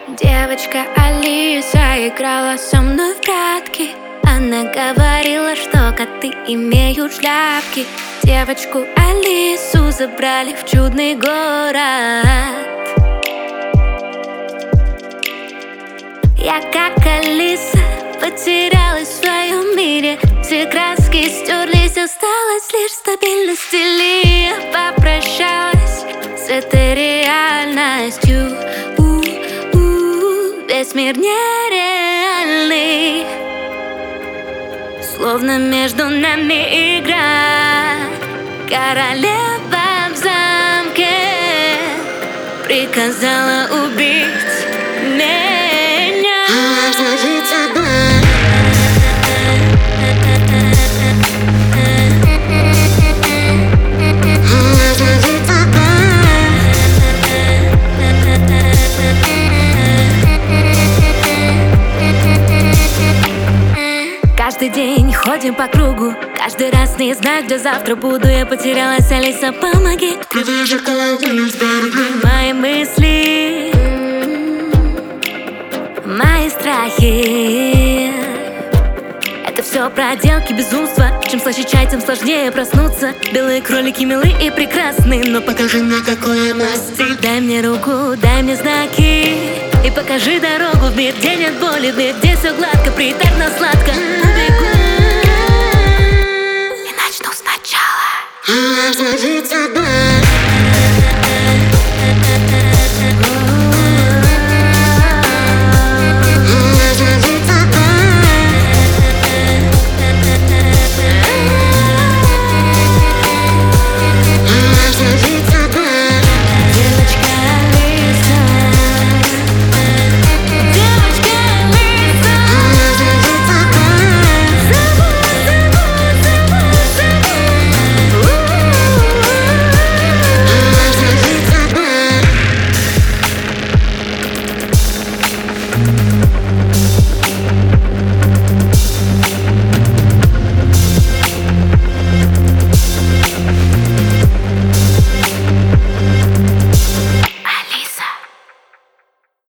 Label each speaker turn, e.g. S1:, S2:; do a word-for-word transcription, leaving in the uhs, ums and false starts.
S1: Девочка Алиса играла со мной в прятки. Она говорила, что коты имеют шляпки. Девочку Алису забрали в чудный город. Я, как Алиса, потерялась в своем мире. Все краски стерлись, осталась лишь стабильность стиля. Я попрощалась с этой реальностью. У-у-у, весь мир нереальный, словно между нами игра. Королева в замке приказала убить меня. Каждый день ходим по кругу, каждый раз не знаю, где завтра буду. Я потерялась, Алиса, помоги. Мои мысли, мои страхи, это все проделки безумства. Чем слаще чай, тем сложнее проснуться. Белые кролики милы и прекрасны, но покажи мне, какое масти. Дай мне руку, дай мне знаки и покажи дорогу в мир, где нет боли, в мир, где все гладко, приятно, сладко. Убегу и начну сначала.